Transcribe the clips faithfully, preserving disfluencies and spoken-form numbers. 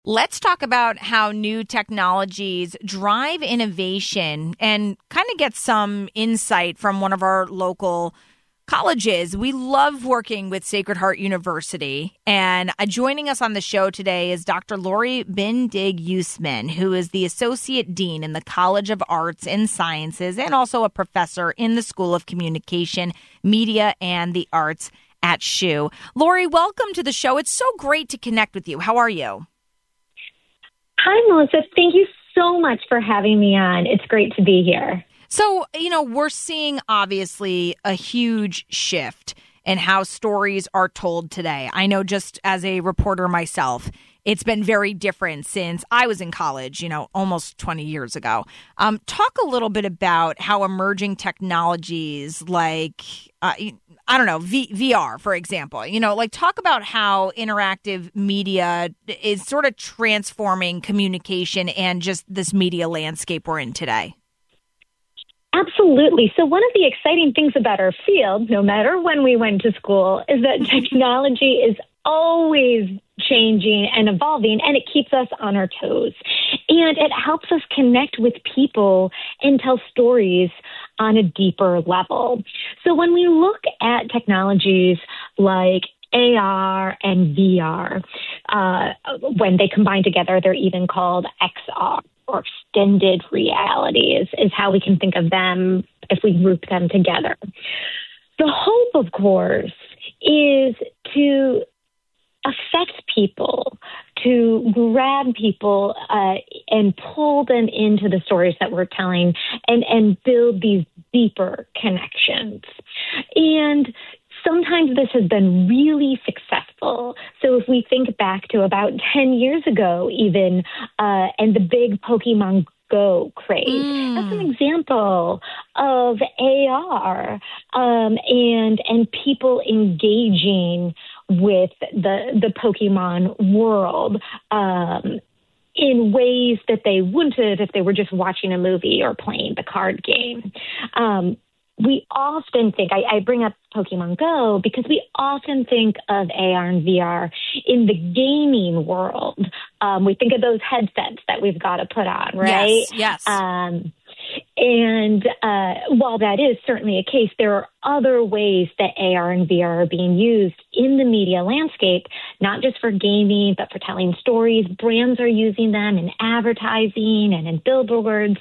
Let's talk about how new technologies drive innovation and kind of get some insight from one of our local colleges. We love working with Sacred Heart University, and uh, joining us on the show today is Doctor Lori Bindig-Usman, who is the Associate Dean in the College of Arts and Sciences and also a professor in the School of Communication, Media, and the Arts at S C U. Lori, welcome to the show. It's so great to connect with you. How are you? Hi, Melissa. Thank you so much for having me on. It's great to be here. So, you know, we're seeing obviously a huge shift in how stories are told today. I know just as a reporter myself, it's been very different since I was in college, you know, almost twenty years ago. Um, talk a little bit about how emerging technologies like, uh, I don't know, v- VR, for example, you know, like talk about how interactive media is sort of transforming communication and just this media landscape we're in today. Absolutely. So one of the exciting things about our field, no matter when we went to school, is that technology is always changing and evolving, and it keeps us on our toes. And it helps us connect with people and tell stories on a deeper level. So when we look at technologies like A R and V R, uh, when they combine together, they're even called X R. Or extended reality is, is how we can think of them if we group them together. The hope, of course, is to affect people, to grab people uh, and pull them into the stories that we're telling and, and build these deeper connections. And sometimes this has been really successful. So if we think back to about ten years ago even, uh, and the big Pokemon Go craze, mm. that's an example of A R um, and and people engaging with the, the Pokemon world um, in ways that they wouldn't have if they were just watching a movie or playing the card game. Um, We often think, I, I bring up Pokemon Go because we often think of A R and V R in the gaming world. Um, we think of those headsets that we've got to put on, right? Yes, yes. Um, and uh, while that is certainly a case, there are other ways that A R and V R are being used in the media landscape, not just for gaming, but for telling stories. Brands are using them in advertising and in billboards.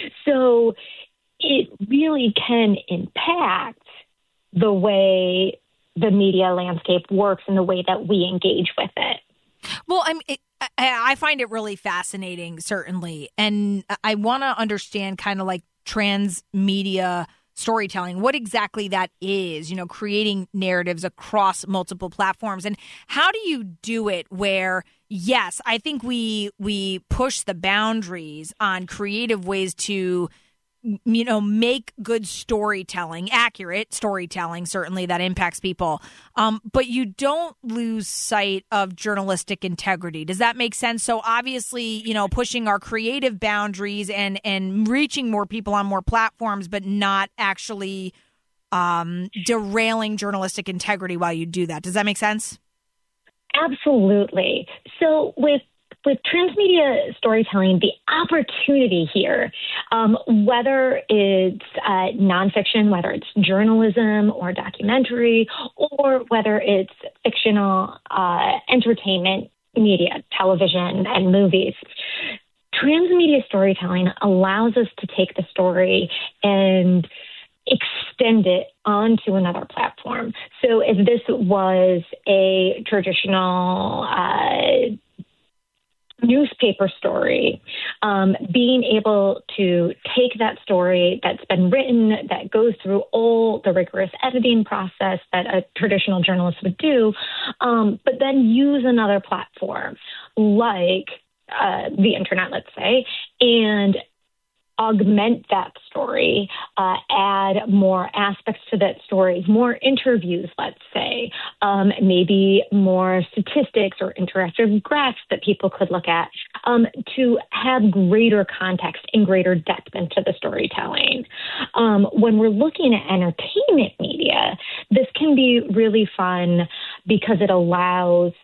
So it really can impact the way the media landscape works and the way that we engage with it. Well, I'm, it, I, I find it really fascinating, certainly. And I want to understand kind of like transmedia storytelling, what exactly that is, you know, creating narratives across multiple platforms. And how do you do it where, yes, I think we we push the boundaries on creative ways to, you know, make good storytelling, accurate storytelling, certainly that impacts people. Um, but you don't lose sight of journalistic integrity. Does that make sense? So obviously, you know, pushing our creative boundaries and, and reaching more people on more platforms, but not actually um, derailing journalistic integrity while you do that. Does that make sense? Absolutely. So with With transmedia storytelling, the opportunity here, um, whether it's uh, nonfiction, whether it's journalism or documentary, or whether it's fictional uh, entertainment media, television and movies, transmedia storytelling allows us to take the story and extend it onto another platform. So if this was a traditional uh newspaper story, um, being able to take that story that's been written, that goes through all the rigorous editing process that a traditional journalist would do, um, but then use another platform like uh, the internet, let's say, and augment that story, uh, add more aspects to that story, more interviews, let's say, um, maybe more statistics or interactive graphs that people could look at um, to have greater context and greater depth into the storytelling. Um, when we're looking at entertainment media, this can be really fun because it allows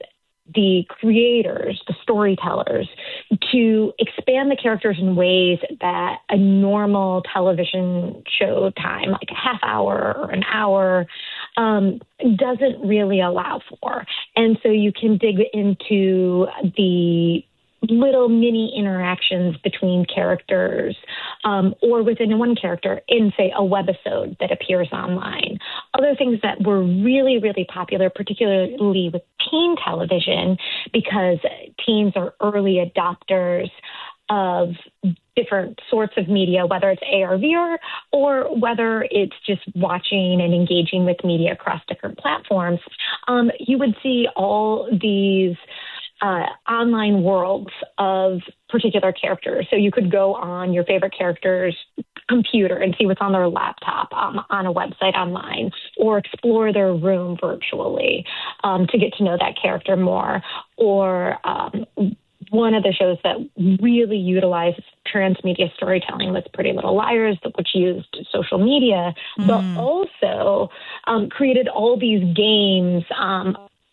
the creators, the storytellers, to expand the characters in ways that a normal television show time, like a half hour or an hour, um, doesn't really allow for. And so you can dig into the little mini interactions between characters um, or within one character in, say, a webisode that appears online. Other things that were really, really popular, particularly with teen television, because teens are early adopters of different sorts of media, whether it's A R, V R, or whether it's just watching and engaging with media across different platforms. Um, you would see all these Uh, online worlds of particular characters. So you could go on your favorite character's computer and see what's on their laptop um, on a website online, or explore their room virtually um, to get to know that character more. Or um, one of the shows that really utilized transmedia storytelling was Pretty Little Liars, which used social media, mm. but also um, created all these games, um,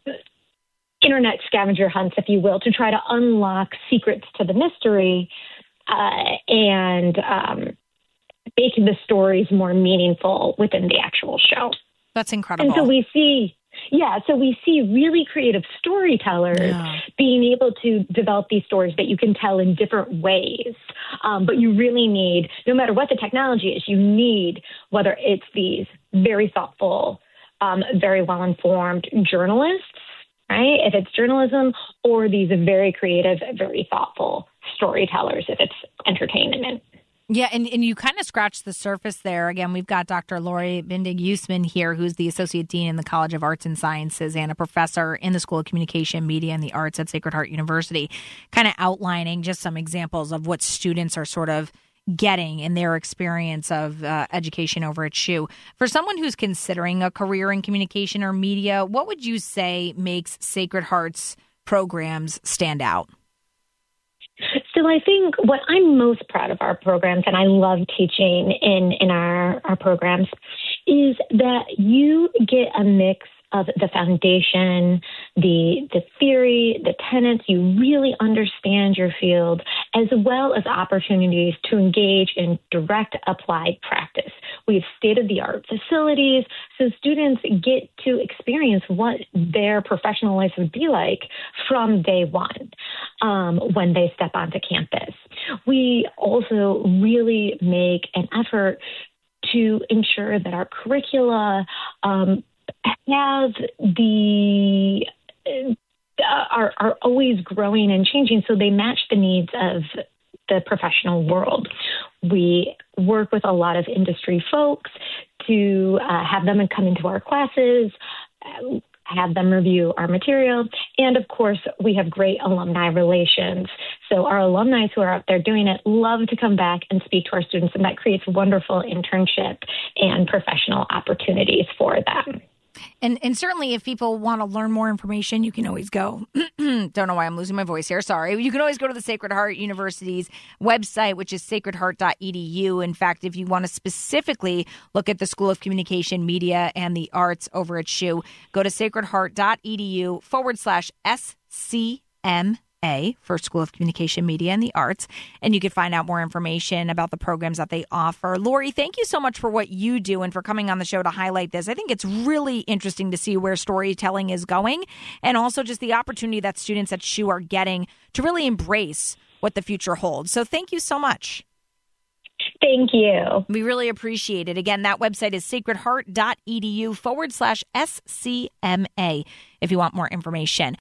internet scavenger hunts, if you will, to try to unlock secrets to the mystery uh, and um, make the stories more meaningful within the actual show. That's incredible. And so we see, yeah, so we see really creative storytellers yeah. being able to develop these stories that you can tell in different ways. Um, but you really need, no matter what the technology is, you need, whether it's these very thoughtful, um, very well-informed journalists, right? If it's journalism, or these very creative, very thoughtful storytellers, if it's entertainment. Yeah, and, and you kind of scratched the surface there. Again, we've got Doctor Lori Bindig-Usman here, who's the Associate Dean in the College of Arts and Sciences and a professor in the School of Communication, Media, and the Arts at Sacred Heart University, kind of outlining just some examples of what students are sort of getting in their experience of uh, education over at S C U. For someone who's considering a career in communication or media, what would you say makes Sacred Heart's programs stand out? So I think what I'm most proud of our programs, and I love teaching in, in our, our programs, is that you get a mix of the foundation, the the theory, the tenets. You really understand your field, as well as opportunities to engage in direct applied practice. We have state-of-the-art facilities, so students get to experience what their professional life would be like from day one um, when they step onto campus. We also really make an effort to ensure that our curricula um, have the uh, are are always growing and changing, so they match the needs of the professional world. We work with a lot of industry folks to uh, have them come into our classes, uh, have them review our material, and of course, we have great alumni relations. So our alumni who are out there doing it love to come back and speak to our students, and that creates wonderful internship and professional opportunities for them. And and certainly if people want to learn more information, you can always go. Don't know why I'm losing my voice here. Sorry. You can always go to the Sacred Heart University's website, which is sacred heart dot e d u. In fact, if you want to specifically look at the School of Communication, Media, and the Arts over at S C U, go to sacred heart dot e d u forward slash S C M A for School of Communication, Media, and the Arts, and you can find out more information about the programs that they offer. Lori, thank you so much for what you do and for coming on the show to highlight this. I think it's really interesting to see where storytelling is going, and also just the opportunity that students at S C U are getting to really embrace what the future holds. So thank you so much. Thank you. We really appreciate it. Again, that website is sacred heart dot e d u forward slash S C M A if you want more information.